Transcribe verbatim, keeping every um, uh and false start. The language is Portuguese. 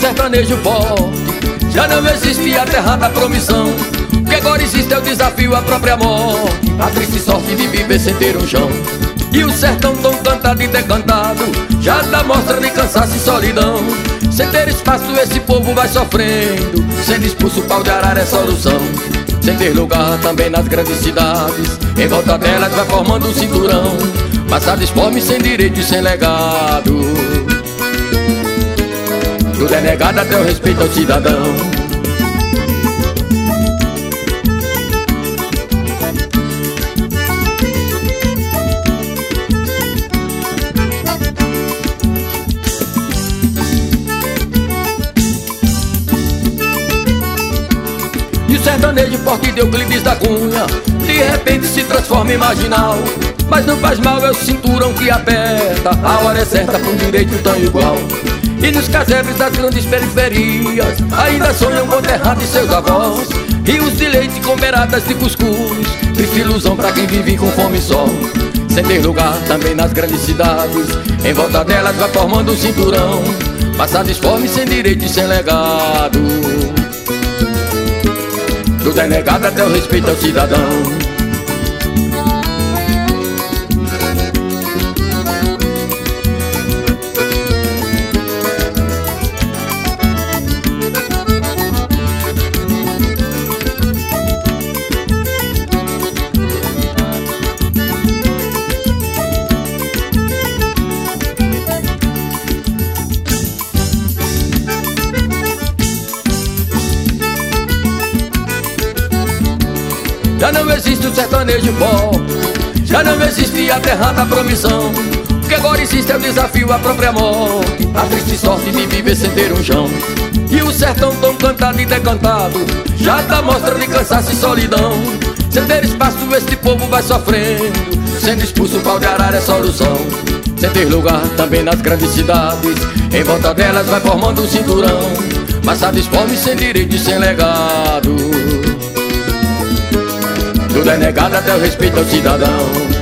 sertanejo forte, já não existe a terra da promissão. O que agora existe é o desafio à própria morte, a triste sorte de viver sem ter um chão. E o sertão tão cantado e decantado já dá mostra de cansaço e solidão. Sem ter espaço esse povo vai sofrendo, sendo expulso o pau de arara é solução. Sem ter lugar também nas grandes cidades, em volta delas vai formando um cinturão. Massadas fome sem direito e sem legado, tudo é negado até o respeito ao cidadão. E o sertanejo forte de Euclides da Cunha de repente se transforma em marginal. Mas não faz mal, é o cinturão que aperta, a hora é certa pra um direito tão igual. E nos casebres das grandes periferias ainda sonham com terra de seus avós. Rios de leite com beiradas de cuscuz, triste ilusão pra quem vive com fome só. Sem ter lugar também nas grandes cidades, em volta delas vai formando um cinturão. Passadas fome sem direito e sem legado, tudo é negado até o respeito ao cidadão. Já não existe o sertanejo forte, já não existe a terra da promissão. O que agora existe é o desafio à própria morte, a triste sorte de viver sem ter um chão. E o sertão tão cantado e decantado já dá mostra de cansaço e solidão. Sem ter espaço este povo vai sofrendo, sendo expulso o pau de arara é solução. Sem ter lugar também nas grandes cidades, em volta delas vai formando um cinturão. Massadas fome sem direito e sem legado, tudo é negado até o respeito ao cidadão.